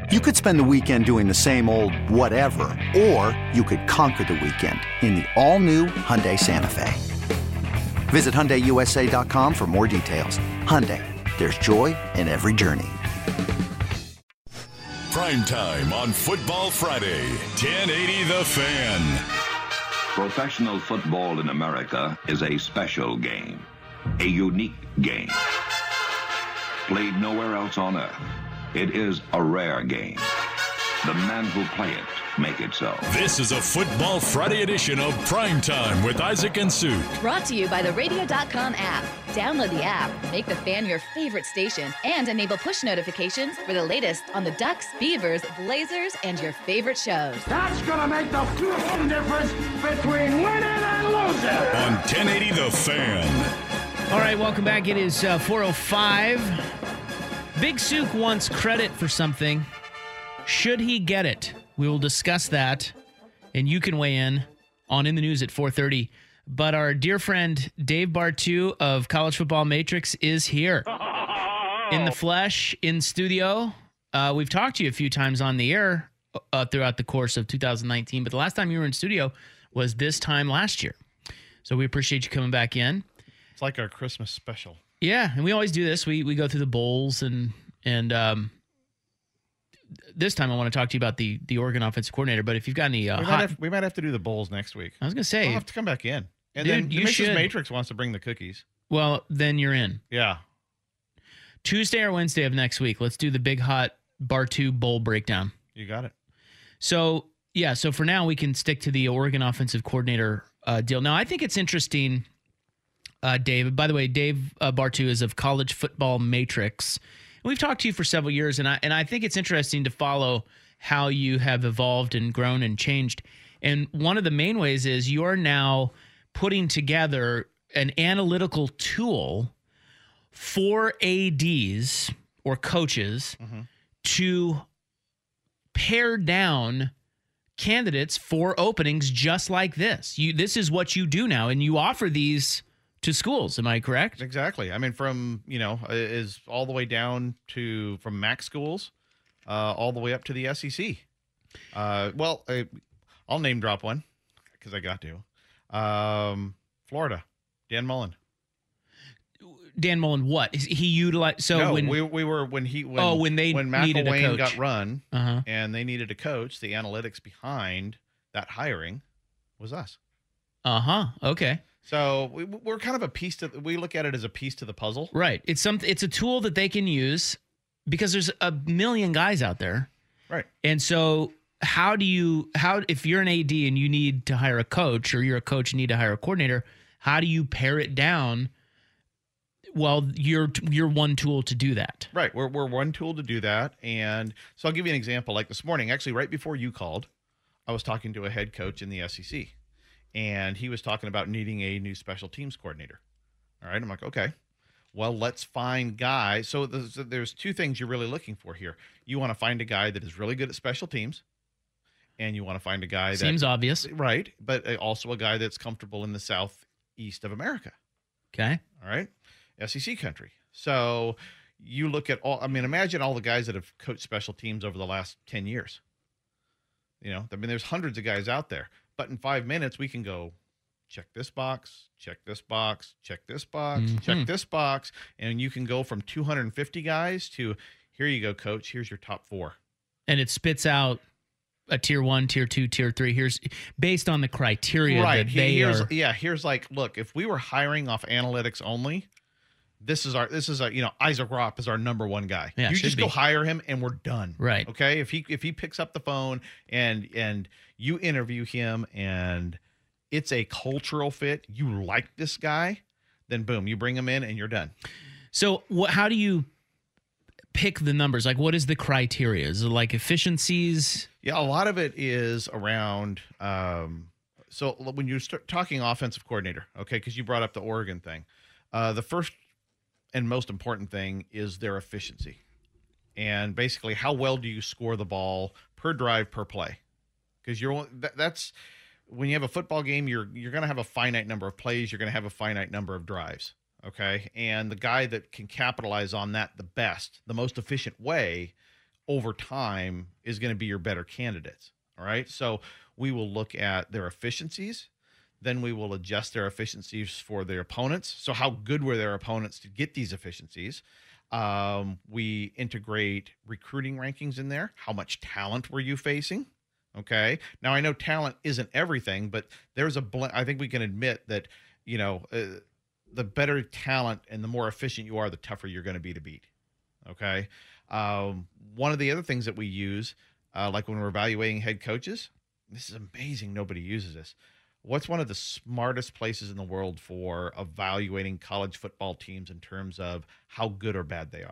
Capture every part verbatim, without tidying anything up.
You could spend the weekend doing the same old whatever, or you could conquer the weekend in the all-new Hyundai Santa Fe. Visit Hyundai U S A dot com for more details. Hyundai, there's joy in every journey. Prime time on Football Friday, ten eighty The Fan. Professional football in America is a special game, a unique game. Played nowhere else on earth. It is a rare game. The men who play it make it so. This is a Football Friday edition of Prime Time with Isaac and Sue. Brought to you by the radio dot com app. Download the app, make the Fan your favorite station, and enable push notifications for the latest on the Ducks, Beavers, Blazers, and your favorite shows. That's going to make the fucking difference between winning and losing. On ten eighty The Fan. All right, welcome back. It is uh, four oh five. Big Sook wants credit for something. Should he get it? We will discuss that, and you can weigh in on In the News at four thirty. But our dear friend Dave Bartoo of College Football Matrix is here in the flesh, in studio. Uh, we've talked to you a few times on the air uh, throughout the course of two thousand nineteen, but the last time you were in studio was this time last year. So we appreciate you coming back in. It's like our Christmas special. Yeah, and we always do this. We we go through the bowls, and and um, this time I want to talk to you about the the Oregon offensive coordinator. But if you've got any, uh, we, hot, might have, we might have to do the bowls next week. I was gonna say I'll have to come back in, and dude, then you Missus should. Matrix wants to bring the cookies. Well, then you're in. Yeah, Tuesday or Wednesday of next week. Let's do the big hot Bartoo bowl breakdown. You got it. So yeah, so for now we can stick to the Oregon offensive coordinator uh, deal. Now I think it's interesting. Uh, Dave, by the way, Dave uh, Bartoo is of College Football Matrix. We've talked to you for several years, and I and I think it's interesting to follow how you have evolved and grown and changed. And one of the main ways is you're now putting together an analytical tool for A Ds or coaches mm-hmm. to pare down candidates for openings just like this. You, this is what you do now, and you offer these to schools. Am I correct? Exactly. I mean, from, you know, is all the way down to from MAC schools, uh, all the way up to the S E C. Uh, well, I, I'll name drop one because I got to. Um, Florida, Dan Mullen. Dan Mullen, what he utilized? So no, when we we were when he when, oh when they when needed McElwain a coach. got run uh-huh. and they needed a coach, the analytics behind that hiring was us. Uh huh. Okay. So we, we're kind of a piece to, we look at it as a piece to the puzzle. Right. It's some, it's a tool that they can use because there's a million guys out there. Right. And so how do you, how, if you're an A D and you need to hire a coach, or you're a coach and need to hire a coordinator, how do you pare it down? Well, you're, you're one tool to do that. Right. We're, we're one tool to do that. And so I'll give you an example. Like this morning, actually right before you called, I was talking to a head coach in the S E C. And he was talking about needing a new special teams coordinator. All right. I'm like, okay, well, let's find guys. So there's, there's two things you're really looking for here. You want to find a guy that is really good at special teams. And you want to find a guy that seems obvious. Right. But also a guy that's comfortable in the southeast of America. Okay. All right. S E C country. So you look at all, I mean, imagine all the guys that have coached special teams over the last ten years. You know, I mean, there's hundreds of guys out there. But in five minutes, we can go check this box, check this box, check this box, mm-hmm. check this box. And you can go from two hundred fifty guys to, here you go, coach, here's your top four. And it spits out a tier one, tier two, tier three. Here's based on the criteria right. that they here's, are. Yeah, here's like, look, if we were hiring off analytics only, this is our, this is our, you know, Isaac Ropp is our number one guy. Yeah, you just be. go hire him and we're done. Right. Okay. If he, if he picks up the phone and, and you interview him and it's a cultural fit, you like this guy, then boom, you bring him in and you're done. So what, how do you pick the numbers? Like, what is the criteria? Is it like efficiencies? Yeah. A lot of it is around, um, so when you start talking offensive coordinator, okay, because you brought up the Oregon thing, uh, the first and most important thing is their efficiency. And basically, how well do you score the ball per drive, per play? Because you're that, that's when you have a football game, you're you're going to have a finite number of plays. You're going to have a finite number of drives. Okay, and the guy that can capitalize on that the best, the most efficient way, over time is going to be your better candidates. All right. So we will look at their efficiencies. Then we will adjust their efficiencies for their opponents. So how good were their opponents to get these efficiencies? Um, we integrate recruiting rankings in there. How much talent were you facing? Okay. Now I know talent isn't everything, but there's a bl- I think we can admit that, you know, uh, the better talent and the more efficient you are, the tougher you're going to be to beat. Okay. Um, one of the other things that we use, uh, like when we're evaluating head coaches, this is amazing. Nobody uses this. What's one of the smartest places in the world for evaluating college football teams in terms of how good or bad they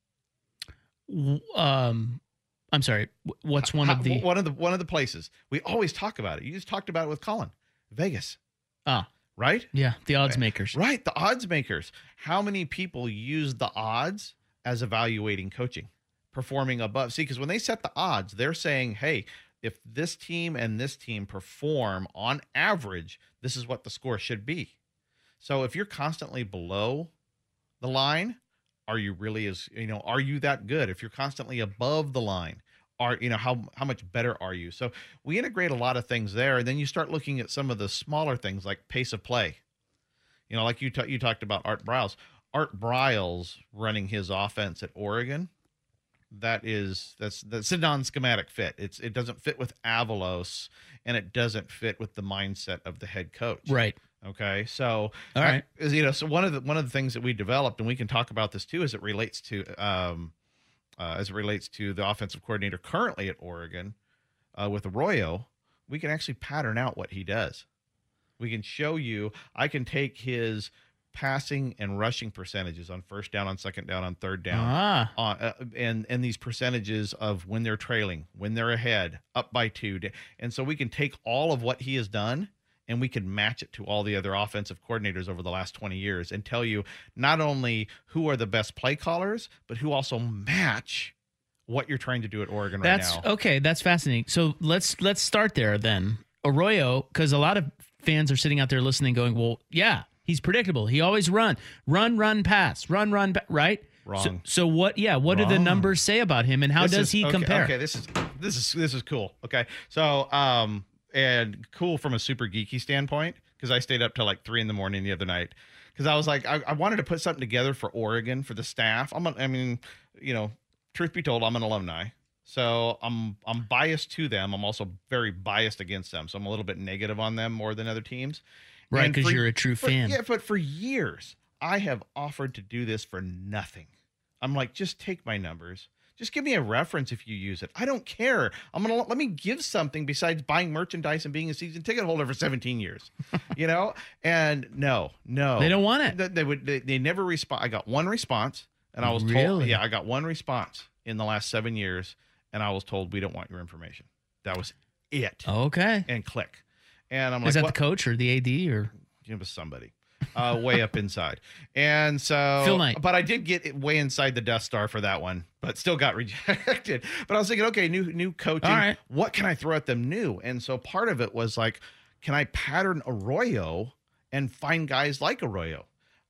are? Um, I'm sorry. What's one how, of the one of the one of the places we always talk about it? You just talked about it with Colin. Vegas. Ah, right? Yeah, the odds makers. Right, the odds makers. How many people use the odds as evaluating coaching, performing above? See, because when they set the odds, they're saying, hey, if this team and this team perform on average, this is what the score should be. So if you're constantly below the line, are you really as, you know, are you that good? If you're constantly above the line, are, you know, how, how much better are you? So we integrate a lot of things there. And then you start looking at some of the smaller things like pace of play. You know, like you, t- you talked about Art Briles. Art Briles running his offense at Oregon. That is, that's, that's a non-schematic fit. It's, it doesn't fit with Avalos, and it doesn't fit with the mindset of the head coach. Right. Okay. So, all right. I, you know, so one of the, one of the things that we developed, and we can talk about this too, as it relates to, um, uh, as it relates to the offensive coordinator currently at Oregon, uh, with Arroyo, we can actually pattern out what he does. We can show you, I can take his passing and rushing percentages on first down, on second down, on third down, ah. uh, uh, and and these percentages of when they're trailing, when they're ahead, up by two. And so we can take all of what he has done and we can match it to all the other offensive coordinators over the last twenty years and tell you not only who are the best play callers, but who also match what you're trying to do at Oregon right that's, now. Okay, that's fascinating. So let's let's start there then. Arroyo, because a lot of fans are sitting out there listening going, well, yeah, he's predictable. He always run, run, run, pass, run, run, pa-, right? Wrong. So, so what? Yeah, what Wrong. do the numbers say about him, and how This does is- he okay, compare? Okay, this is this is this is cool. Okay, so um, and cool from a super geeky standpoint, because I stayed up till like three in the morning the other night because I was like, I, I wanted to put something together for Oregon for the staff. I'm, a, I mean, you know, truth be told, I'm an alumni. So I'm I'm biased to them. I'm also very biased against them. So I'm a little bit negative on them more than other teams. Right, And because for- you're a true for- fan. Yeah, but for years, I have offered to do this for nothing. I'm like, just take my numbers. Just give me a reference if you use it. I don't care. I'm gonna let me give something besides buying merchandise and being a season ticket holder for seventeen years. You know? And no, no, They don't want it. They, they would. They, they never respond. I got one response, and I was told, Really? yeah, I got one response in the last seven years, and I was told we don't want your information. That was it. Okay. And click. And I'm like, Is that what? the coach or the A D or? It was somebody uh, way up inside. And so, Phil Knight. but I did get it way inside the Death Star for that one, but still got rejected. But I was thinking, okay, new new coaching. All right. What can I throw at them new? And so part of it was like, can I pattern Arroyo and find guys like Arroyo?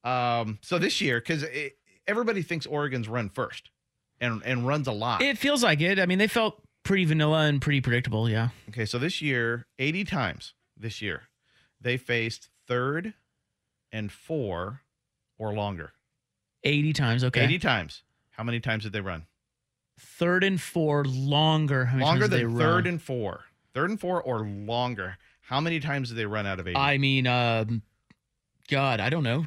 Um, so this year, because everybody thinks Oregon's run first and, and runs a lot. It feels like it. I mean, they felt pretty vanilla and pretty predictable. Yeah. Okay, so this year, eighty times this year, they faced third and four or longer. eighty times. Okay. eighty times. How many times did they run? Third and four longer. How many Longer times did than they third run? and four. Third and four or longer. How many times did they run out of eighty? I mean, um, God, I don't know.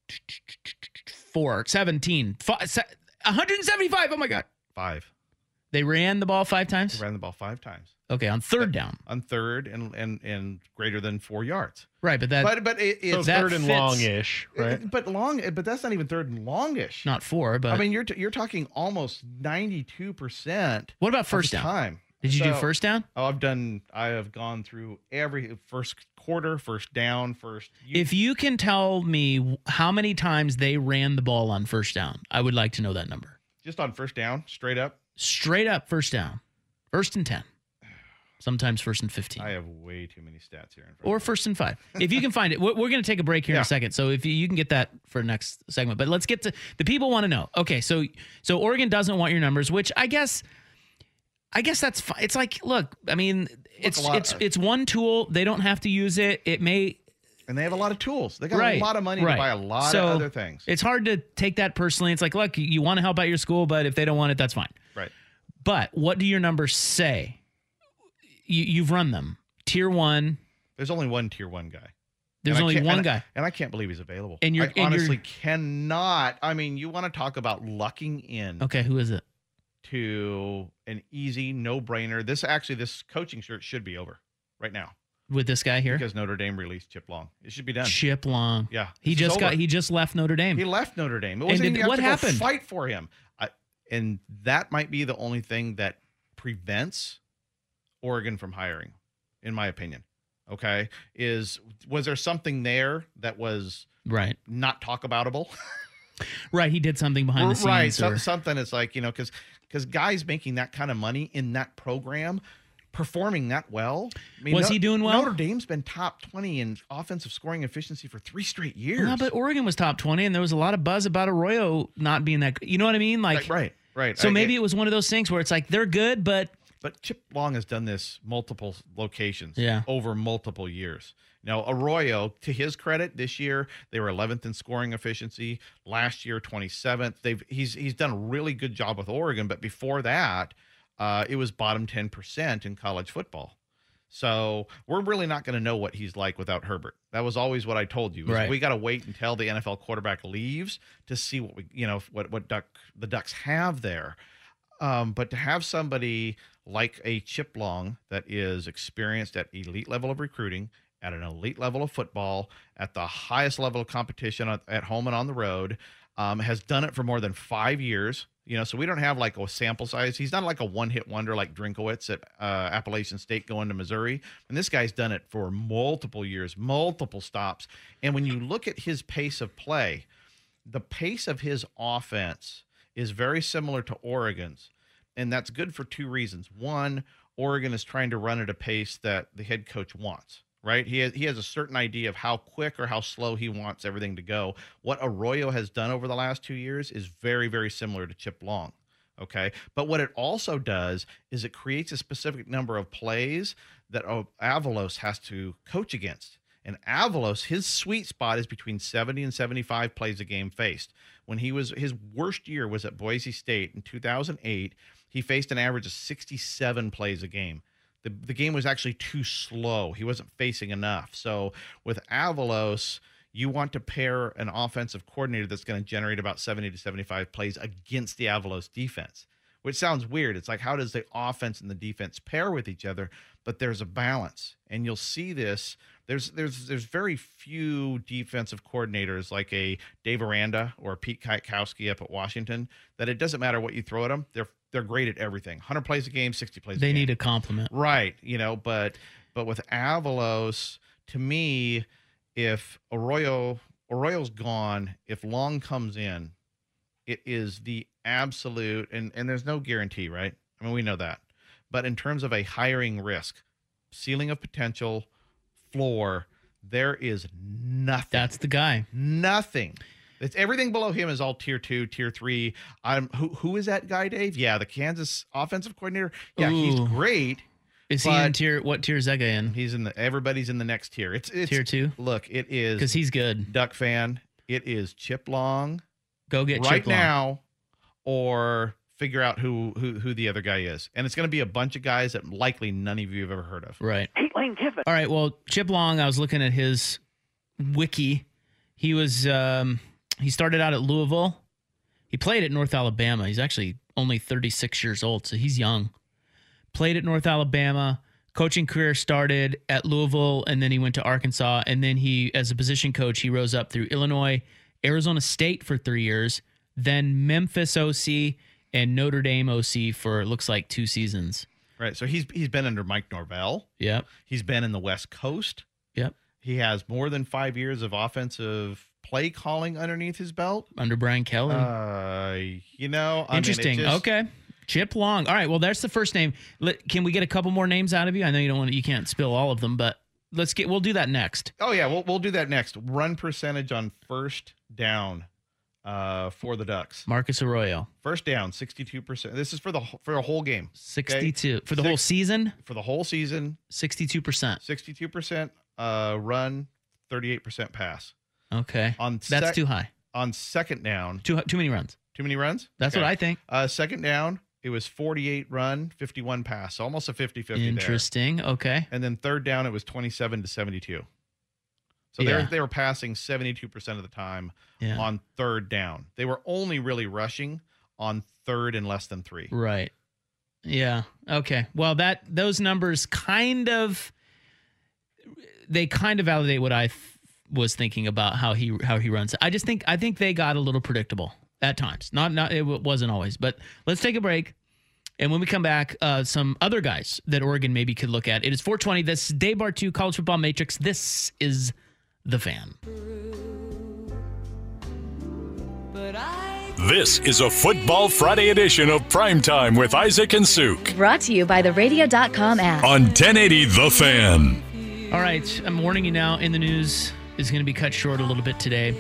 Four, seventeen, five, se- one hundred seventy-five. Oh my God. Five. They ran the ball five times? They ran the ball five times. Okay, on third down. On third and and, and greater than four yards. Right, but that But but it, So it's that third and fits- long-ish, right? but long. But that's not even third and longish. not four, but I mean, you're t- you're talking almost ninety-two percent. what about first of the down? time. Did you do So- first down? Oh, I've done. I have gone through every first quarter, first down, first. You, If you can tell me how many times they ran the ball on first down, I would like to know that number. just on first down, straight up, Straight up first down. First and ten. Sometimes first and fifteen. I have way too many stats here. In front Or of me. first and five. If you can find it. We're, we're going to take a break here in Yeah. a second. So if you, you can get that for next segment. But let's get to the people want to know. Okay, so so Oregon doesn't want your numbers, which I guess I guess that's fine. It's like, look, I mean, it's lot- it's it's one tool. They don't have to use it. It may. And they have a lot of tools. They got Right, a lot of money right. to buy a lot So, of other things. It's hard to take that personally. It's like, look, you want to help out your school, but if they don't want it, that's fine. Right. But what do your numbers say? You, you've run them. Tier one. There's only one tier one guy. There's And I only can't- one and I- guy. And I can't believe he's available. And you're- I and honestly you're- cannot. I mean, you want to talk about lucking in Okay, who is it? to an easy no-brainer. This actually, this coaching search should be over right now With this guy here? because Notre Dame released Chip Long. It should be done. Chip Long. Yeah, He this is just got over. he just left Notre Dame. He left Notre Dame. It And wasn't did- even you have what to go happened? fight for him. I, and that might be the only thing that prevents Oregon from hiring, in my opinion. Okay, is was there something there that was Right. not talk aboutable? Right. He did something behind the scenes. right, so, or- something is like, you know, because because guys making that kind of money in that program, performing that well. I mean, Was he doing well? Notre Dame's been top twenty in offensive scoring efficiency for three straight years. No, but Oregon was top twenty, and there was a lot of buzz about Arroyo not being that good. You know what I mean? Like, right, right, right. So I- maybe it was one of those things where it's like they're good, but But Chip Long has done this multiple locations Yeah. over multiple years. Now, Arroyo, to his credit, this year they were eleventh in scoring efficiency. Last year, twenty-seventh. They've he's he's done a really good job with Oregon, but before that, uh, it was bottom ten percent in college football. So we're really not going to know what he's like without Herbert. That was always what I told you. was Right. We got to wait until the N F L quarterback leaves to see what we, you know, what what Duck the Ducks have there. Um, but to have somebody like a Chip Long that is experienced at elite level of recruiting, at an elite level of football, at the highest level of competition at, at home and on the road, um, has done it for more than five years. You know, so we don't have like a sample size. He's not like a one-hit wonder like Drinkowitz at uh, Appalachian State going to Missouri. And this guy's done it for multiple years, multiple stops. And when you look at his pace of play, the pace of his offense is very similar to Oregon's. And that's good for two reasons. One, Oregon is trying to run at a pace that the head coach wants, right? He has, he has a certain idea of how quick or how slow he wants everything to go. What Arroyo has done over the last two years is very, very similar to Chip Long, okay? But what it also does is it creates a specific number of plays that Avalos has to coach against. And Avalos, his sweet spot is between seventy and seventy-five plays a game faced. When he was, his worst year was at Boise State in two thousand eight. He faced an average of sixty-seven plays a game. The, the game was actually too slow. He wasn't facing enough. So with Avalos, you want to pair an offensive coordinator that's going to generate about seventy to seventy-five plays against the Avalos defense, which sounds weird. It's like, how does the offense and the defense pair with each other? But there's a balance, and you'll see this. There's there's there's very few defensive coordinators like a Dave Aranda or Pete Kwiatkowski up at Washington that it doesn't matter what you throw at them. They're they're great at everything. one hundred plays a game, sixty plays a they game. need a compliment. Right, you know, but but with Avalos, to me, if Arroyo Arroyo's gone, if Long comes in, it is the absolute, and and there's no guarantee, right? I mean, we know that. But in terms of a hiring risk, ceiling of potential, floor, there is nothing. That's the guy. Nothing. It's everything below him is all tier two, tier three. I'm who who is that guy, Dave? Yeah, the Kansas offensive coordinator. Yeah, he's Ooh. great. Is he in But- tier? What tier is that guy in? He's in the everybody's in the next tier. It's it's Tier two? Look, it is Because he's good. Duck fan. It is Chip Long Go get right Chip Long. now, or figure out who who who the other guy is. And it's going to be a bunch of guys that likely none of you have ever heard of. Right. Hate Lane Kiffin. All right. Well, Chip Long, I was looking at his wiki. He was um, he started out at Louisville. He played at North Alabama. He's actually only thirty-six years old, so he's young. Played at North Alabama. Coaching career started at Louisville, and then he went to Arkansas. And then he, as a position coach, he rose up through Illinois, Arizona State for three years, then Memphis O C, and Notre Dame O C for, looks like, two seasons. Right. So he's he's been under Mike Norvell. Yep. He's been in the West Coast. Yep. He has more than five years of offensive play calling underneath his belt. Under Brian Kelly. Uh, you know, I mean, it Interesting. just- Okay. Chip Long. All right. Well, that's the first name. Let, can we get a couple more names out of you? I know you don't want to, you can't spill all of them, but let's get, we'll do that next. Oh yeah, we'll we'll do that next. Run percentage on first down uh, for the Ducks. Marcus Arroyo. First down, sixty-two percent. This is for the for a whole game. sixty-two. Okay? For the Six, whole season? For the whole season, sixty-two percent. sixty-two percent uh, run, thirty-eight percent pass. Okay. On That's sec- too high. On second down. Too too many runs. Too many runs? That's Okay. what I think. Uh, second down, it was forty-eight run, fifty-one pass. So almost a fifty-fifty there. Interesting. Okay. And then third down, it was twenty-seven to seventy-two. So Yeah. they were, they were passing seventy-two percent of the time Yeah. on third down. They were only really rushing on third and less than three. Right. Yeah. Okay. Well, that those numbers kind of they kind of validate what I th- was thinking about how he how he runs. I just think I think they got a little predictable at times. Not not it wasn't always. But let's take a break. And when we come back, uh, some other guys that Oregon maybe could look at. It is four twenty. This is Dave Bartu, College Football Matrix. This is The Fan. This is a Football Friday edition of Primetime with Isaac and Suk Brought to you by the radio dot com app. on ten eighty The Fan. All right, I'm warning you now, in the news is going to be cut short a little bit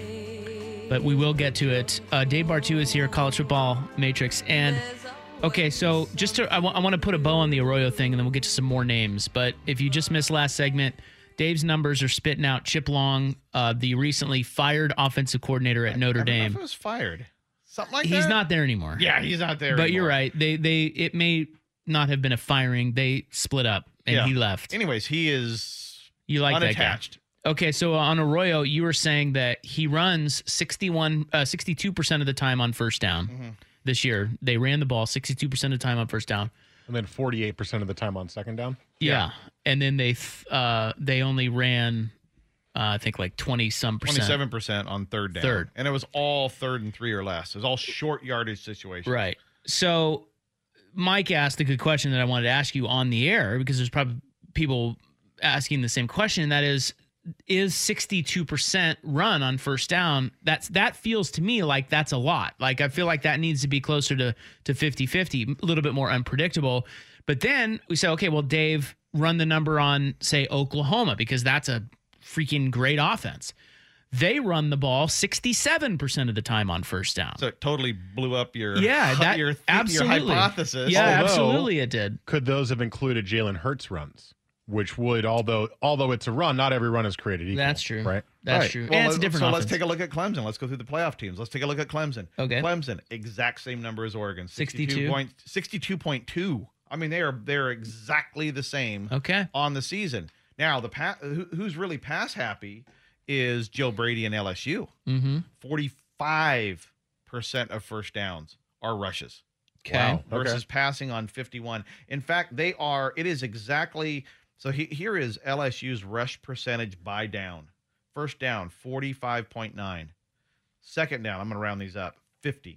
today, but we will get to it. Uh, Dave Bartu is here, College Football Matrix. And, okay, so just to, I, w- I want to put a bow on the Arroyo thing, and then we'll get to some more names. But if you just missed last segment, Dave's numbers are spitting out Chip Long, uh, the recently fired offensive coordinator at Notre I don't know Dame. if it was fired. Something like He's that. not there anymore. Yeah, he's not there But anymore. you're right. They, they, it may not have been a firing. They split up, and Yeah. he left. Anyways, he is You like that guy. unattached. Okay, so on Arroyo, you were saying that he runs sixty-one, uh, sixty-two percent of the time on first down Mm-hmm. this year. They ran the ball sixty-two percent of the time on first down. And then forty-eight percent of the time on second down. Yeah, and then they th- uh, they only ran, uh, I think like twenty some percent. twenty-seven percent on third down. Third. And it was all third and three or less. It was all short yardage situations. Right. So Mike asked a good question that I wanted to ask you on the air, because there's probably people asking the same question, and that is, is sixty-two percent run on first down? That's that feels to me like that's a lot. Like I feel like that needs to be closer to to fifty-fifty, a little bit more unpredictable. But then we say, okay, well, Dave, run the number on, say, Oklahoma, because that's a freaking great offense. They run the ball sixty-seven percent of the time on first down. So it totally blew up your Yeah, that your, absolutely. your hypothesis. Yeah, Although- absolutely it did. Could those have included Jalen Hurts runs? Which would, although although it's a run, not every run is created equal. That's true. Right? That's Right. true. Well, and it's a let's- different so offense. let's take a look at Clemson. Let's go through the playoff teams. Let's take a look at Clemson. Okay. Clemson, exact same number as Oregon. sixty-two? sixty-two point two. I mean, they are they're exactly the same Okay. on the season. Now, the pa- who, who's really pass happy is Joe Brady and L S U. Mm-hmm. forty-five percent of first downs are rushes. Okay. Wow. Versus passing on fifty-one. In fact, they are, it is exactly, so he, here is L S U's rush percentage by down. First down, forty-five point nine. Second down, I'm going to round these up, fifty.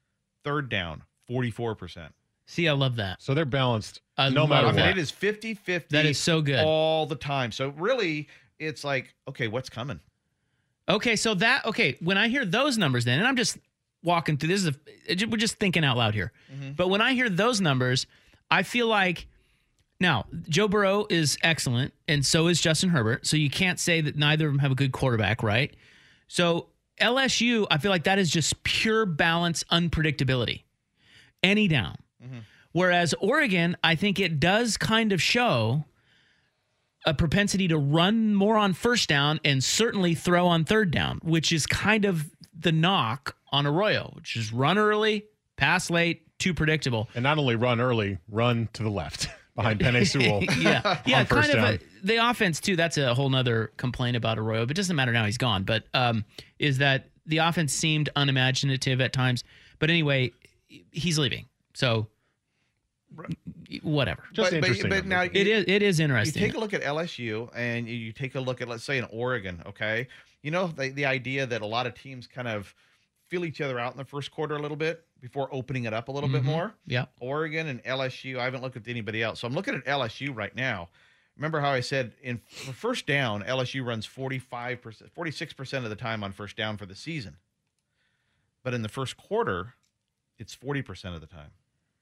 Third down, forty-four percent. See, I love that. So they're balanced I no love matter I what. mean, it is fifty-fifty. That is so good. all the time. So really, it's like, okay, what's coming? Okay, so that okay. When I hear those numbers, then, and I'm just walking through this is a, we're just thinking out loud here. Mm-hmm. But when I hear those numbers, I feel like now Joe Burrow is excellent, and so is Justin Herbert. So you can't say that neither of them have a good quarterback, right? So L S U, I feel like that is just pure balance, unpredictability, any down. Mm-hmm. Whereas Oregon, I think it does kind of show a propensity to run more on first down and certainly throw on third down, which is kind of the knock on Arroyo, which is run early, pass late, too predictable. And not only run early, run to the left behind Penei Sewell. yeah, yeah, on first kind of down. a, the offense too. That's a whole nother complaint about Arroyo, but it doesn't matter now. He's gone. But um, is that the offense seemed unimaginative at times? But anyway, he's leaving, so whatever. Just But- but- interesting. but now numbers. It is. It is You interesting. take a look at L S U and you- you take a look at, let's say, in Oregon, okay? You know, the, the idea that a lot of teams kind of feel each other out in the first quarter a little bit before opening it up a little bit more. Yeah. Oregon and L S U, I haven't looked at anybody else. So I'm looking at L S U right now. Remember how I said in for first down, L S U runs forty-five percent, forty-six percent of the time on first down for the season. But in the first quarter, it's forty percent of the time.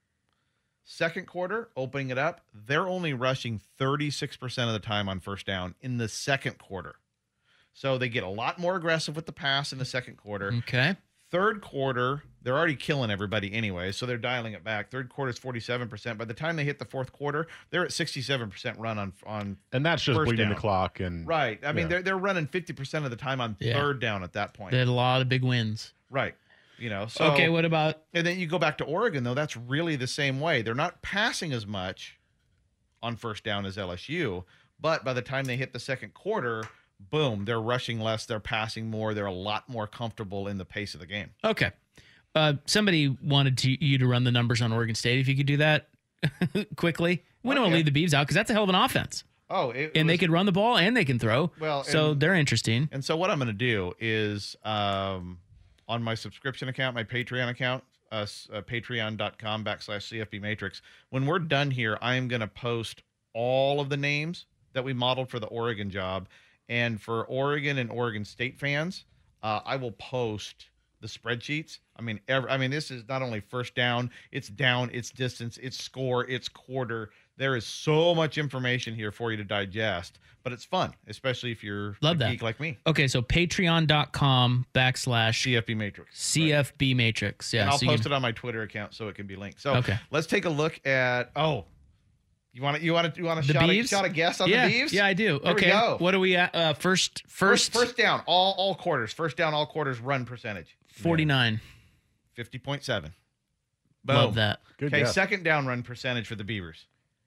Second quarter, opening it up, they're only rushing thirty-six percent of the time on first down in the second quarter. So they get a lot more aggressive with the pass in the second quarter. Okay. Third quarter, they're already killing everybody anyway, so they're dialing it back. Third quarter is forty-seven percent. By the time they hit the fourth quarter, they're at sixty-seven percent run on on And that's just first bleeding down. the clock. And Right. I mean, yeah. they're they're running fifty percent of the time on Yeah. third down at that point. They had a lot of big wins. Right. You know, so Okay, what about and then you go back to Oregon, though, that's really the same way. They're not passing as much on first down as L S U, but by the time they hit the second quarter, boom, they're rushing less, they're passing more, they're a lot more comfortable in the pace of the game. okay? Uh, somebody wanted to, you to run the numbers on Oregon State. If you could do that quickly, we don't want Okay. to leave the Beavs out because that's a hell of an offense, Oh, it, it and they was- could run the ball and they can throw. Well, so and- they're interesting. And so what I'm going to do is um, on my subscription account, my Patreon account, uh, s- uh, patreon.com backslash CFB Matrix. When we're done here, I am going to post all of the names that we modeled for the Oregon job. And for Oregon and Oregon State fans, uh, I will post the spreadsheets. I mean, every, I mean, this is not only first down, it's down, it's distance, it's score, it's quarter. There is so much information here for you to digest, but it's fun, especially if you're Love a that. geek like me. Okay, so patreon.com backslash C F B Matrix. C F B Matrix. Yeah, and I'll so you post can- it on my Twitter account so it can be linked. So Okay. let's take a look at. Oh, you want to you want to you want to The shot a, Beavs? shot a guess on yeah, the Beavs? Yeah, I do. Here we Okay, go. what are we at? Uh, first, First, first, first down, all all quarters. First down, all quarters. Run percentage. forty-nine. Fifty point seven. Love that. Good Okay, guess. second down run percentage for the Beavers.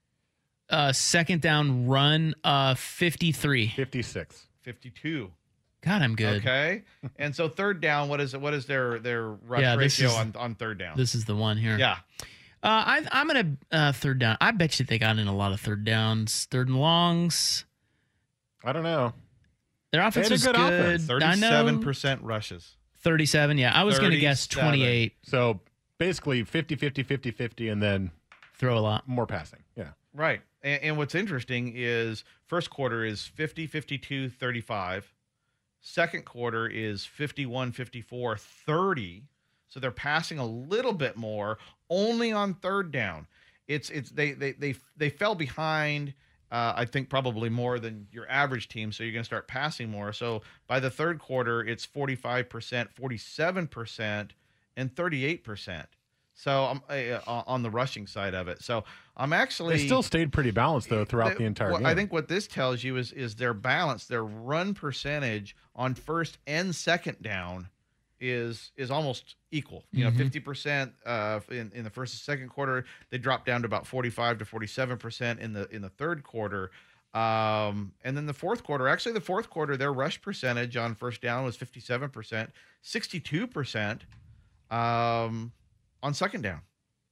Uh, second down run, uh, fifty-three. fifty-six. Fifty-two. God, I'm good. Okay, and so third down. What is it? What is their their rush Yeah, this ratio is- on on third down? This is the one here. yeah. Uh, I, I'm gonna uh, third down. I bet you they got in a lot of third downs, third and longs. I don't know. Their offense had a was good good. offense. I know. Thirty-seven percent rushes. thirty-seven. Yeah, I was gonna guess thirty-seven. twenty-eight. So basically fifty, fifty, fifty, fifty, and then Throw a lot. more passing. Yeah. Right. And, and what's interesting is first quarter is fifty, fifty-two, thirty-five. Second quarter is fifty-one, fifty-four, thirty. So they're passing a little bit more only on third down. It's it's they they they they fell behind uh, I think probably more than your average team, so you're going to start passing more. So by the third quarter it's forty-five percent, forty-seven percent and thirty-eight percent. So I'm uh, on the rushing side of it. So I'm actually They still stayed pretty balanced though throughout the entire well, game. I think what this tells you is is their balance, their run percentage on first and second down is is almost equal. You know, fifty percent uh, in in the first and second quarter. They dropped down to about forty-five to forty-seven percent in the in the third quarter. Um, and then the fourth quarter, actually the fourth quarter, their rush percentage on first down was fifty-seven percent, sixty-two percent um, on second down.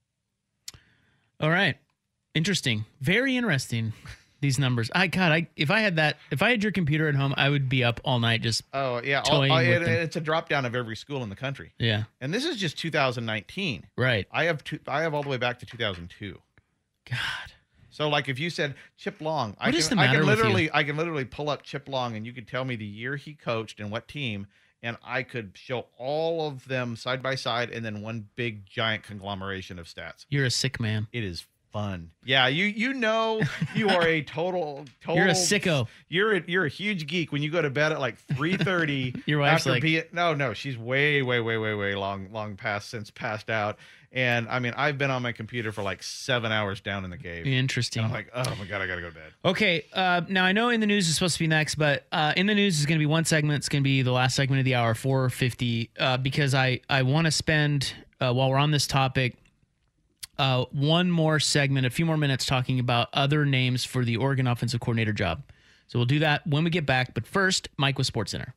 All right. Interesting. Very interesting. These numbers. I God, I if I had that, if I had your computer at home, I would be up all night just Oh yeah, all, toying all- with it- them. it's a drop down of every school in the country. yeah. And this is just two thousand nineteen. Right. I have two, I have all the way back to two thousand two. God. So like if you said Chip Long, I What is can, the I matter can with you? literally I can literally pull up Chip Long and you could tell me the year he coached and what team, and I could show all of them side by side and then one big giant conglomeration of stats. You're a sick man. It is fun. Yeah, you you know you are a total total You're a sicko. You're a, you're a huge geek when you go to bed at like three thirty. Your wife's after like- being, no, no, she's way way way way way long long past since passed out. And I mean, I've been on my computer for like seven hours down in the cave. Interesting. And I'm like, oh my god, I gotta go to bed. Okay. Uh, now I know in the news is supposed to be next, but uh, in the news is going to be one segment. It's going to be the last segment of the hour, four fifty, uh, because I I want to spend uh, while we're on this topic, uh, one more segment, a few more minutes talking about other names for the Oregon offensive coordinator job. So we'll do that when we get back. But first, Mike with SportsCenter.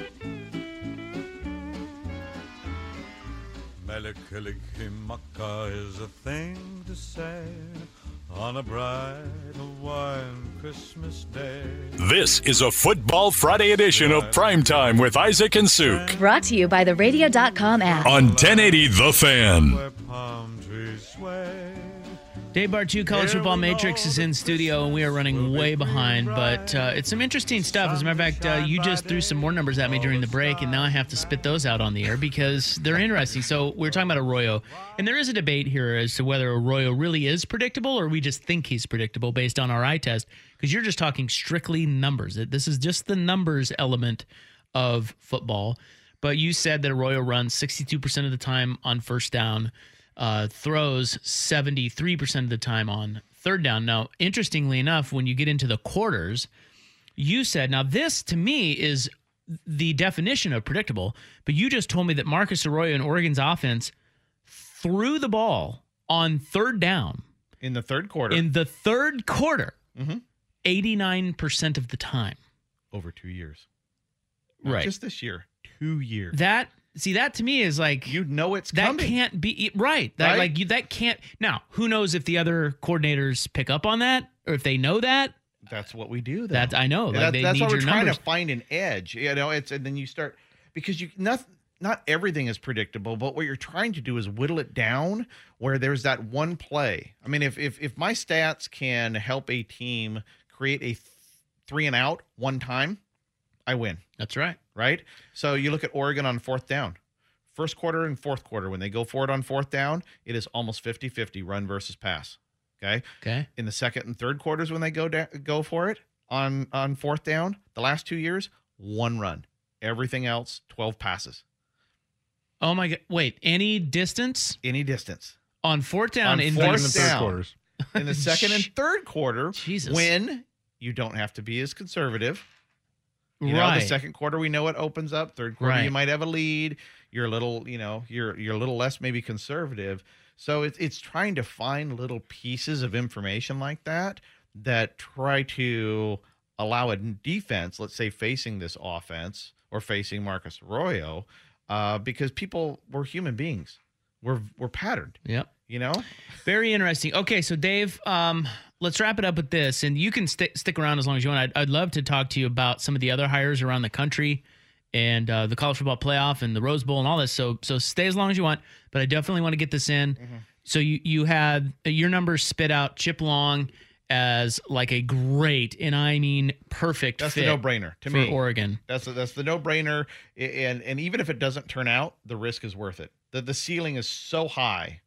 Melikilikimaka is a thing to say on a bright Hawaiian Christmas day. This is a Football Friday edition of Primetime with Isaac and Suk Brought to you by the radio dot com app. on ten eighty The Fan. Where palm trees sway. Dave Bartu, College Football Matrix is in studio, and we are running way behind, but uh, it's some interesting stuff. As a matter of fact, uh, you just threw some more numbers at me during the break, and now I have to spit those out on the air because they're interesting. So we're talking about Arroyo, and there is a debate here as to whether Arroyo really is predictable or we just think he's predictable based on our eye test, because you're just talking strictly numbers. This is just the numbers element of football. but you said that Arroyo runs sixty-two percent of the time on first down, uh, throws seventy-three percent of the time on third down. Now, interestingly enough, when you get into the quarters, you said, now this to me is the definition of predictable, but you just told me that Marcus Arroyo and Oregon's offense threw the ball on third down. In the third quarter. In the third quarter, mm-hmm. eighty-nine percent of the time. Over two years. Not right. just this year. Two years. That, see, that to me is like. You know it's that coming. That can't be, right. That, right? like, you, that can't. Now, who knows if the other coordinators pick up on that or if they know that? That's what we do, though. That's, I know. Like, that, they that's need why we're your trying numbers. to find an edge. You know, it's and then you start, because you not, not everything is predictable, but what you're trying to do is whittle it down where there's that one play. I mean, if if, if my stats can help a team create a th- three and out one time, I win. That's right. Right? So you look at Oregon on fourth down. First quarter and fourth quarter, when they go for it on fourth down, it is almost fifty-fifty run versus pass. Okay? Okay. In the second and third quarters when they go da- go for it on, on fourth down, the last two years, one run. Everything else, twelve passes. Oh, my God. Wait, any distance? Any distance. On fourth down on in fourth the down. quarters. In the second and third quarter, Jesus. when you don't have to be as conservative. You right. know, the second quarter we know it opens up. Third quarter right. you might have a lead. You're a little, you know, you're you're a little less maybe conservative. So it's it's trying to find little pieces of information like that that try to allow a defense, let's say facing this offense or facing Marcus Arroyo, uh, because people we're human beings. We're we're patterned. Yep. You know? Very interesting. Okay, so Dave, um, let's wrap it up with this, and you can st- stick around as long as you want. I'd, I'd love to talk to you about some of the other hires around the country and uh, the college football playoff and the Rose Bowl and all this. So, so stay as long as you want. But I definitely want to get this in. Mm-hmm. So you you had your numbers spit out Chip Long as like a great, and I mean perfect. That's fit the no-brainer to for me. Oregon. That's the, that's the no-brainer, and and even if it doesn't turn out, the risk is worth it. The the ceiling is so high.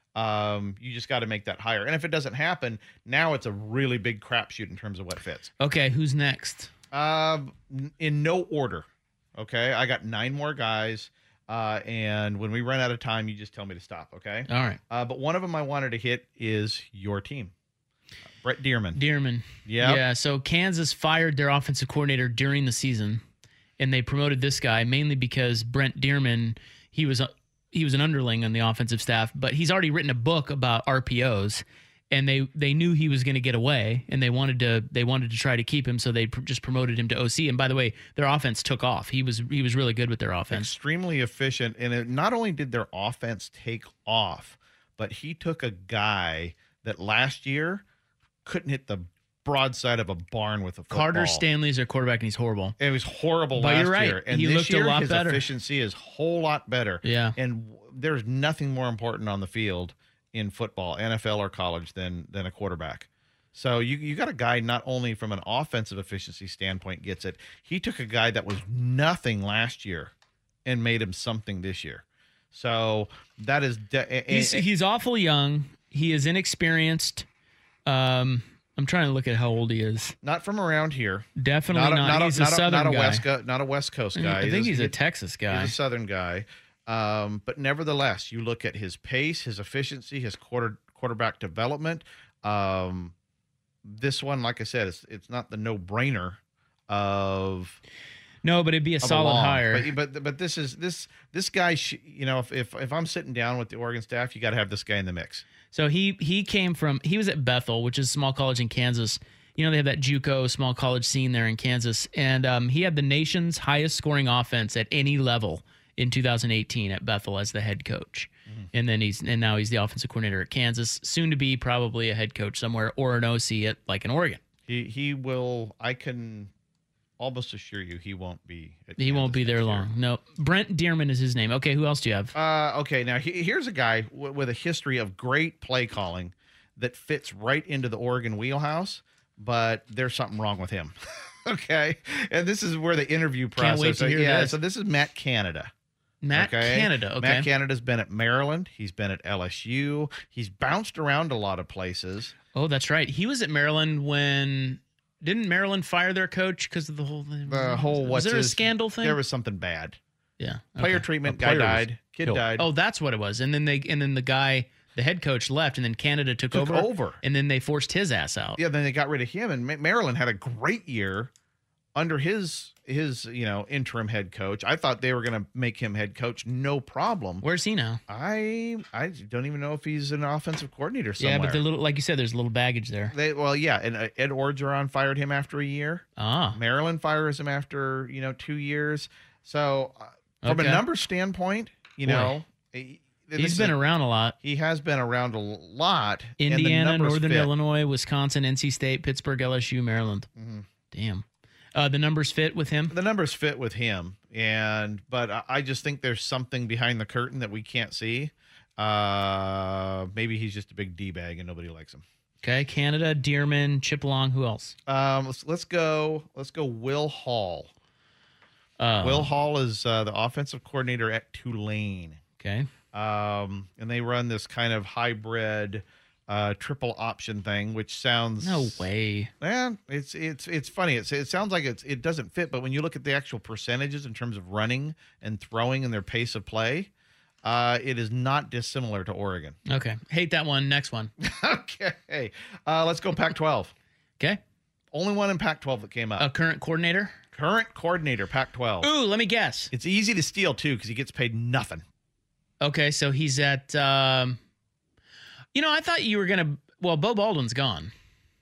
Um, you just got to make that higher. And if it doesn't happen, now it's a really big crapshoot in terms of what fits. Okay, who's next? Um, in no order. Okay, I got nine more guys. Uh, and when we run out of time, you just tell me to stop. Okay. All right. Uh, but one of them I wanted to hit is your team, Brett Dearman. Dearman. Yeah. Yeah. So Kansas fired their offensive coordinator during the season, and they promoted this guy mainly because Brent Dearman, he was a He was an underling on the offensive staff, but he's already written a book about R P Os, and they they knew he was going to get away, and they wanted to they wanted to try to keep him, so they pr- just promoted him to O C. And by the way, their offense took off. He was he was really good with their offense, extremely efficient, and it, not only did their offense take off, but he took a guy that last year couldn't hit the broadside of a barn with a football. Carter Stanley's their quarterback, and he's horrible. It was horrible but last you're right. year. And he this looked year, a lot his better. efficiency is a whole lot better. Yeah. And there's nothing more important on the field in football, N F L or college, than than a quarterback. So you you got a guy not only from an offensive efficiency standpoint gets it. He took a guy that was nothing last year and made him something this year. So that is de- he's and, he's awful young. He is inexperienced. Um, I'm trying to look at how old he is. Not from around here. Definitely not. not. not. He's a, not southern not a guy. West Co- not a West Coast guy. I think he's a, a Texas guy. He's a Southern guy. Um, but nevertheless, you look at his pace, his efficiency, his quarter quarterback development. Um, this one, like I said, it's it's not the no brainer of. No, but it'd be a solid long. hire. But, but but this is this this guy. Sh- you know, if, if if I'm sitting down with the Oregon staff, you got to have this guy in the mix. So he he came from he was at Bethel, which is a small college in Kansas. You know, they have that JUCO small college scene there in Kansas, and um, he had the nation's highest scoring offense at any level in two thousand eighteen at Bethel as the head coach. Mm-hmm. And then he's and now he's the offensive coordinator at Kansas, soon to be probably a head coach somewhere or an O C at like in Oregon. He he will. I can almost assure you he won't be. At he Kansas won't be there next long. year. No, Brent Dearman is his name. Okay, who else do you have? Uh, okay, now he, here's a guy w- with a history of great play calling that fits right into the Oregon wheelhouse, but there's something wrong with him. Okay, and this is where the interview process. Can't wait to hear yeah, this. so this is Matt Canada. Matt okay? Canada. Okay, Matt Canada's been at Maryland. He's been at L S U. He's bounced around a lot of places. Oh, that's right. He was at Maryland when. Didn't Maryland fire their coach because of the whole thing? The whole was what's there his, a scandal thing? There was something bad. Yeah. Player okay. treatment. A Guy player was died. Kid killed. died. Oh, that's what it was. And then they and then the guy, the head coach, left, and then Canada took, Took over. over. And then they forced his ass out. Yeah. Then they got rid of him, and Ma- Maryland had a great year under his his you know interim head coach. I thought they were going to make him head coach, no problem. Where's he now? I I don't even know if he's an offensive coordinator somewhere. Yeah, but the little, like you said, there's a little baggage there. They, well, yeah, and uh, Ed Orgeron fired him after a year. Ah, Maryland fires him after you know two years. So uh, from Okay. a numbers standpoint, you Boy. know, he, this he's is been a- around a lot. He has been around a lot. and the Indiana, numbers Northern fit. Illinois, Wisconsin, N C State, Pittsburgh, L S U, Maryland. Mhm. Damn. Uh, the numbers fit with him. The numbers fit with him, and but I- I just think there's something behind the curtain that we can't see. Uh, maybe he's just a big d bag and nobody likes him. Okay, Canada, Dearman, Chip Long. Who else? Um, let's let's go. Let's go. Will Hall. Uh, Will Hall is uh, the offensive coordinator at Tulane. Okay. Um, and they run this kind of hybrid uh, triple option thing, which sounds No way. Man, it's it's it's funny. It's, it sounds like it's it doesn't fit, but when you look at the actual percentages in terms of running and throwing and their pace of play, uh, it is not dissimilar to Oregon. Okay. Hate that one. Next one. Okay, uh, let's go Pac twelve. Okay. Only one in Pac twelve that came up. A current coordinator. Current coordinator, Pac twelve. Ooh, let me guess. It's easy to steal too because he gets paid nothing. Okay, so he's at. Um, you know, I thought you were gonna. Well, Bo Baldwin's gone.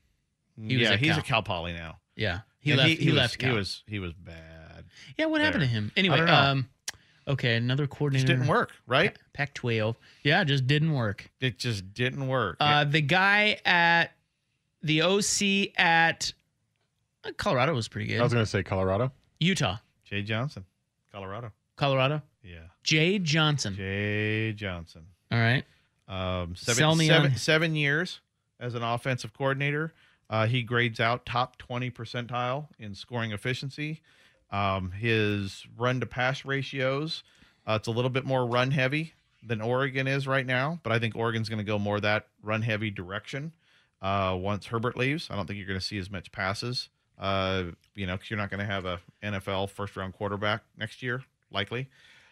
He was yeah, at he's Cal. a Cal Poly now. Yeah, he And left. He, was, left. Cal. He was he was bad. Yeah, what happened to there. him? Anyway, I don't know. um, okay, another coordinator. Just didn't work, right? Pac twelve. Yeah, it just didn't work. It just didn't work. Uh, the guy at the O C at uh, Colorado was pretty good. I was going to say Colorado. Utah, Jay Johnson, Colorado. Colorado. Yeah, Jay Johnson. Jay Johnson. All right. Um, Sell seven, me seven, on- seven years as an offensive coordinator. Uh, he grades out top twenty percentile in scoring efficiency. Um, his run to pass ratios, uh, it's a little bit more run heavy than Oregon is right now, but I think Oregon's going to go more that run heavy direction uh, once Herbert leaves. I don't think you're going to see as much passes, uh, you know, because you're not going to have a N F L first round quarterback next year, likely.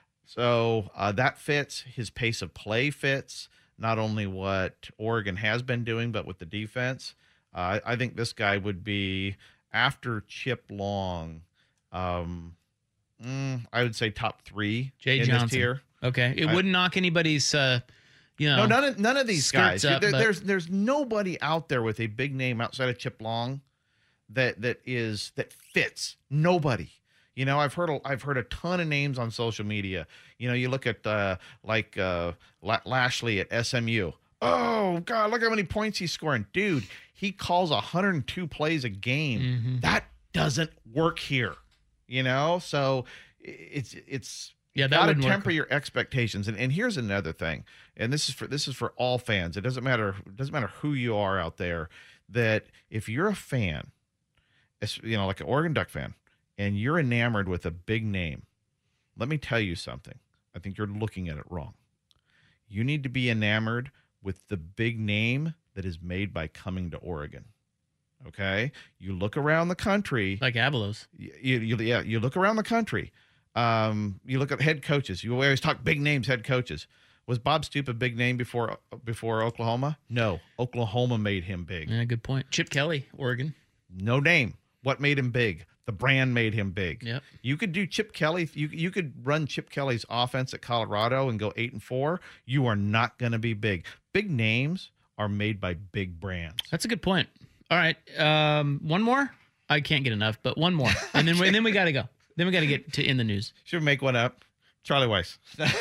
So uh, that fits. His pace of play fits. Not only what Oregon has been doing, but with the defense. Uh, I, I think this guy would be, after Chip Long, um, mm, I would say top three Jay in Johnson. this tier. Okay, it I- wouldn't knock anybody's. Uh, you know, No, none of none of these skirts guys. up, There- but- there's there's nobody out there with a big name outside of Chip Long that that is that fits. Nobody. You know, I've heard a, I've heard a ton of names on social media. You know, you look at uh, like uh, La- Lashley at S M U. Oh God, look how many points he's scoring, dude. He calls one hundred two plays a game. Mhm. That doesn't work here. You know, so it's it's Yeah, that got to wouldn't work. temper your expectations. And and here's another thing, and this is for this is for all fans. It doesn't matter it doesn't matter who you are out there. That if you're a fan, it's, you know, like an Oregon Duck fan, and you're enamored with a big name, let me tell you something. I think you're looking at it wrong. You need to be enamored with the big name that is made by coming to Oregon. Okay, you look around the country, like Avalos. you, you, yeah, you look around the country. Um, you look at head coaches. You always talk big names, head coaches. Was Bob Stoop a big name before before Oklahoma? No, Oklahoma made him big. Yeah, good point. Chip Kelly, Oregon. No name. What made him big? The brand made him big. Yep. You could do Chip Kelly. You you could run Chip Kelly's offense at Colorado and go eight and four. You are not going to be big. Big names are made by big brands. That's a good point. All right, um, one more. I can't get enough, but one more, and then we, and then we got to go. Then we got to get to in the news. Should we make one up? Charlie Weiss.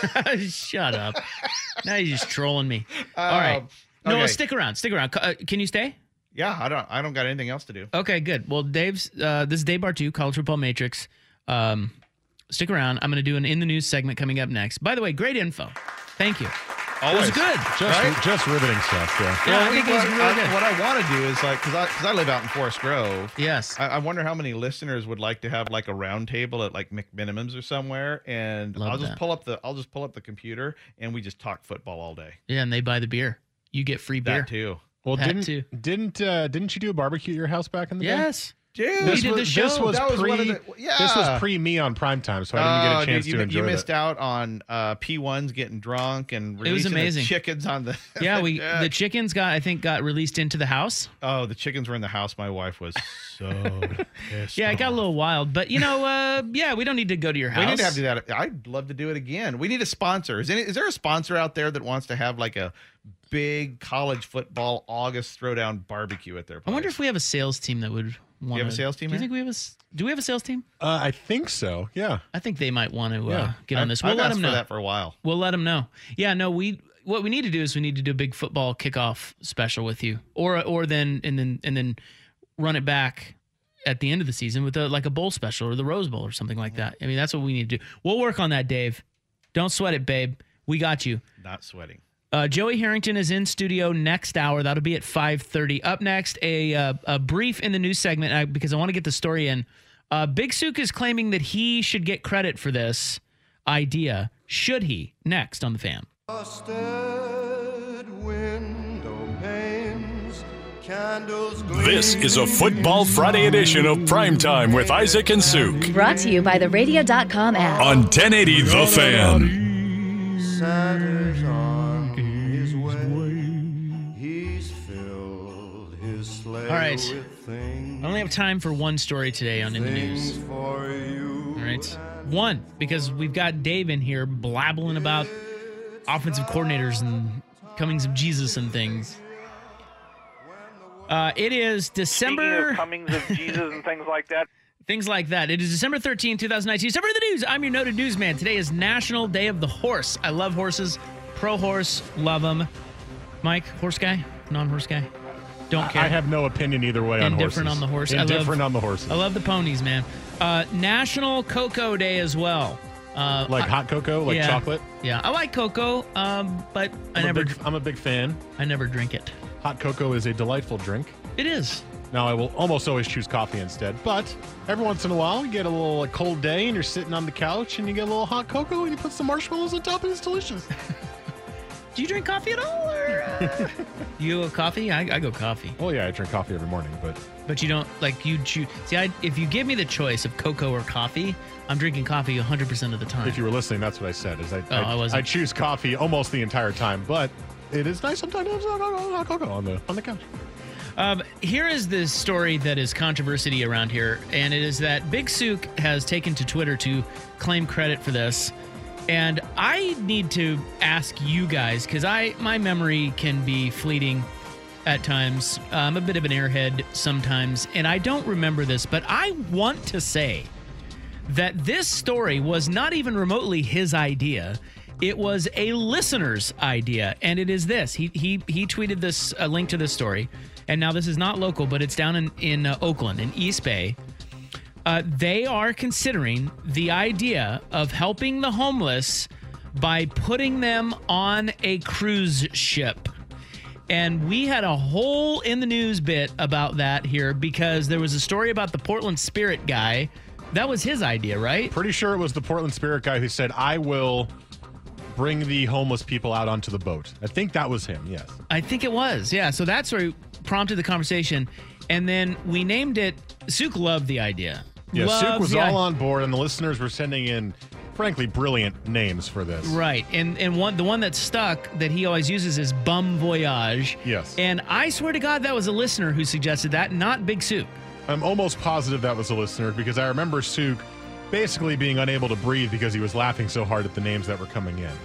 Shut up. Now you're just trolling me. All right. Um, No, okay. stick around. Stick around. Uh, can you stay? Yeah, I don't. I don't got anything else to do. Okay, good. Well, Dave's. Uh, this is Dave Bartu, College Football Matrix. Um, stick around. I'm going to do an in the news segment coming up next. By the way, great info. Thank you. Always. It was good. Just, Right? just riveting stuff. Yeah. Yeah, I Well, think it was what, really I, good. what I want to do is like, because I, cause I live out in Forest Grove. Yes. I, I wonder how many listeners would like to have like a round table at like McMinimum's or somewhere, and Love I'll just that. pull up the I'll just pull up the computer and we just talk football all day. Yeah, and they buy the beer. You get free beer. That too. Well, That didn't too. didn't uh, didn't you do a barbecue at your house back in the day? Yes. Dude, We did the show. This was That was pre. one of the- yeah. This was pre me on primetime, so I didn't get Oh, a chance dude, you, to enjoy you it. missed out on uh, P ones getting drunk and It was releasing the amazing. chickens on the Yeah, we deck. the chickens got I think got released into the house. Oh, the chickens were in the house. My wife was so pissed. Yeah, it got a off. little wild, but you know, uh, yeah, we don't need to go to your house. We need to have to do that. I'd love to do it again. We need a sponsor. Is, any, is there a sponsor out there that wants to have like a big college football August throwdown barbecue at their place? I wonder if we have a sales team that would want. have a sales team Do you here? think we have a? s- Do we have a sales team? Uh, I think so. Yeah. I think they might want to uh, Yeah. get on I've- this. We'll I've let asked them for know. that for a while. We'll let them know. Yeah, no, we what we need to do is we need to do a big football kickoff special with you, or or then and then and then run it back at the end of the season with a, like a bowl special or the Rose Bowl or something like that. I mean, that's what we need to do. We'll work on that, Dave. Don't sweat it, babe. We got you. Not sweating. Uh, Joey Harrington is in studio next hour. That'll be at five thirty. Up next, a uh, a brief in the news segment uh, because I want to get the story in. Uh, Big Sook is claiming that he should get credit for this idea. Should he? Next on The Fan. This is a Football Friday edition of Primetime with Isaac and Souk Brought to you by the radio dot com app. on ten eighty The Fan. All right. I only have time for one story today on In the News. All right. One, because we've got Dave in here blabbling about offensive coordinators and comings of Jesus and things. Uh, it is December. Speaking of comings of Jesus and things like that. Things like that. It is December thirteenth, twenty nineteen. December of the news. I'm your noted newsman. Today is National Day of the Horse. I love horses. Pro horse. Love them. Mike, horse guy? Non-horse guy? Don't care. I have no opinion either way on horses. Indifferent on the horse. I Indifferent love- on the horses. I love the ponies, man. Uh, National Cocoa Day as well. Uh, like I- hot cocoa, like yeah, chocolate. Yeah, I like cocoa, um, but I I'm never, A big, I'm a big fan. I never drink it. Hot cocoa is a delightful drink. It is. Now, I will almost always choose coffee instead, but every once in a while, you get a little like, cold day and you're sitting on the couch and you get a little hot cocoa and you put some marshmallows on top and it's delicious. Do you drink coffee at all, or uh, you go coffee? I, I go coffee. Well, yeah, I drink coffee every morning, but But you don't like you choose. See, I, if you give me the choice of cocoa or coffee, I'm drinking coffee one hundred percent of the time. if you were listening, that's what I said. Is I Oh, I wasn't. I choose coffee almost the entire time, but it is nice sometimes to have hot cocoa on the on the couch. Um, here is the story that is controversy around here, and it is that Big Sook has taken to Twitter to claim credit for this. And I need to ask you guys, because I my memory can be fleeting at times. Uh, I'm a bit of an airhead sometimes, and I don't remember this, but I want to say that this story was not even remotely his idea. It was a listener's idea, and it is this. He he he tweeted this a link to this story, and now this is not local, but it's down in in uh, Oakland, in East Bay. Uh, they are considering the idea of helping the homeless by putting them on a cruise ship. And we had a whole in the news bit about that here because there was a story about the Portland Spirit guy. That was his idea, right? Pretty sure it was the Portland Spirit guy who said, I will bring the homeless people out onto the boat. I think that was him, yes. I think it was. Yeah. So that's where he prompted the conversation. And then we named it. Sook loved the idea. Yeah, Sook Loves was the all i- on board, and the listeners were sending in, frankly, brilliant names for this. Right. And and one the one that stuck that he always uses is Bum Voyage. Yes. And I swear to God, that was a listener who suggested that, not Big Sook. I'm almost positive that was a listener because I remember Sook basically being unable to breathe because he was laughing so hard at the names that were coming in.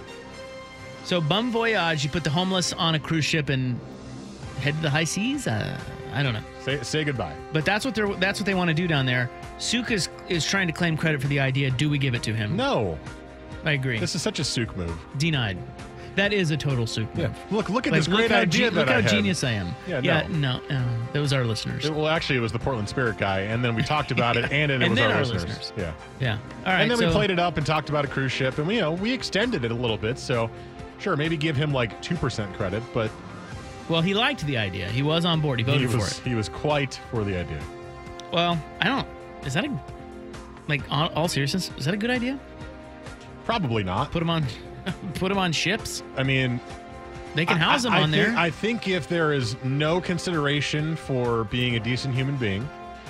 So Bum Voyage, you put the homeless on a cruise ship and head to the high seas? Uh, I don't know. Say say goodbye. But that's what they're that's what they want to do down there. Sook is, is trying to claim credit for the idea. Do we give it to him? No. I agree. This is such a Sook move. Denied. That is a total Sook move. Yeah. Look, look at Like, this look great how idea ge- that Look I how had. genius I am. Yeah, yeah no. no, no. Those are listeners. It- well, actually, it was the Portland Spirit guy, and then we talked about it, and then it And was then our, our listeners. listeners. Yeah. Yeah. All right. and then so, we played it up and talked about a cruise ship, and we, you know, we extended it a little bit. So, sure, maybe give him like two percent credit, but Well, he liked the idea. He was on board. He voted he for was it. he was quite for the idea. Well, I don't. Is that a like all, all seriousness? Is that a good idea? Probably not. Put him on, put him on ships. I mean, They can house I, him I on think, there. I think if there is no consideration for being a decent human being,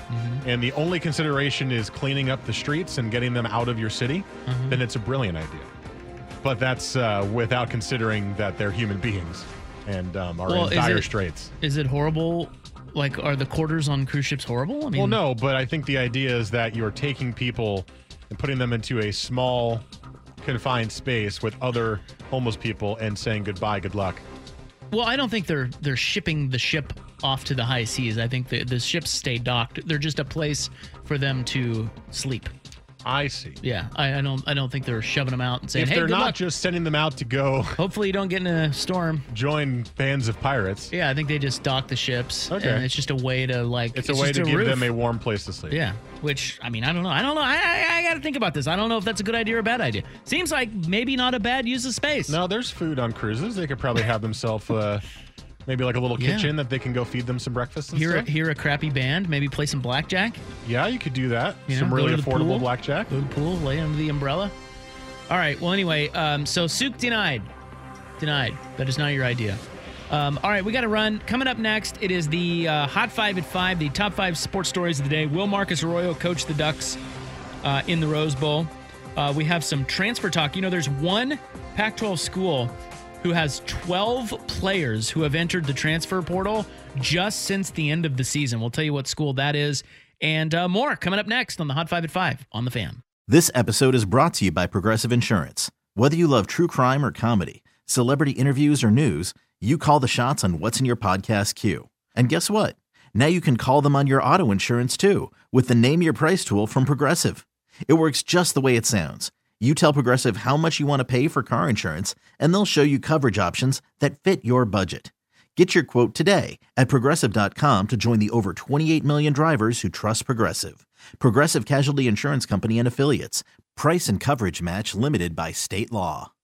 mm-hmm. and the only consideration is cleaning up the streets and getting them out of your city, mm-hmm. then it's a brilliant idea. But that's uh, without considering that they're human beings and um, are well, in dire it, straits. Is it horrible? Like, are the quarters on cruise ships horrible? I mean, well, no, but I think the idea is that you're taking people and putting them into a small, confined space with other homeless people and saying goodbye, good luck. Well, I don't think they're they're shipping the ship off to the high seas. I think the, the ships stay docked. They're just a place for them to sleep. I see. Yeah, I, I don't I don't think they're shoving them out and saying, if hey, they're good not luck. just sending them out to go hopefully you don't get in a storm, join bands of pirates. Yeah, I think they just dock the ships. Okay. And it's just a way to like it's, it's a way to a give roof. them a warm place to sleep. Yeah, which I mean I don't know I don't know I, I I gotta think about this. I don't know if that's a good idea or a bad idea. Seems like maybe not a bad use of space. No, there's food on cruises. They could probably have themselves uh, maybe like a little Yeah. kitchen that they can go feed them some breakfast and Hear a, stuff. hear a crappy band, maybe play some blackjack. Yeah, you could do that. You know, some go really to the affordable pool. blackjack. Go to the pool, lay under the umbrella. All right. Well, anyway, um, so Souk denied. Denied. That is not your idea. Um, all right, we got to run. Coming up next, it is the uh, Hot Five at Five, the top five sports stories of the day. Will Marcus Arroyo coach the Ducks uh, in the Rose Bowl? Uh, we have some transfer talk. You know, there's one Pac twelve school who has twelve players who have entered the transfer portal just since the end of the season. We'll tell you what school that is and uh, more coming up next on the Hot Five at Five on The Fan. This episode is brought to you by Progressive Insurance. Whether you love true crime or comedy, celebrity interviews or news, you call the shots on what's in your podcast queue. And guess what? Now you can call them on your auto insurance too with the Name Your Price tool from Progressive. It works just the way it sounds. You tell Progressive how much you want to pay for car insurance, and they'll show you coverage options that fit your budget. Get your quote today at Progressive dot com to join the over twenty-eight million drivers who trust Progressive. Progressive Casualty Insurance Company and Affiliates. Price and coverage match limited by state law.